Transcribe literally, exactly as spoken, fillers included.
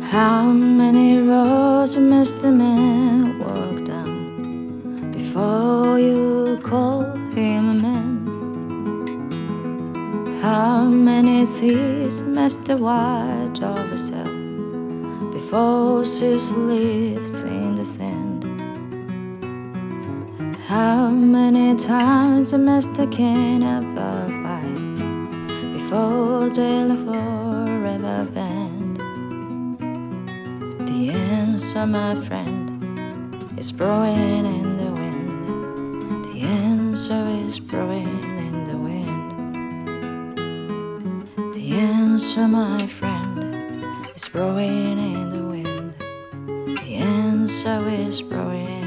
How many roads must a man walk down before you call him a man? How many seas must the white dove sail before she sleeps in the sand? How many times must the king ever fly before they'll forever bend? The answer, my friend, is blowing in the wind. The answer is blowing in the wind. The answer, my friend, is blowing in the wind. The answer is blowing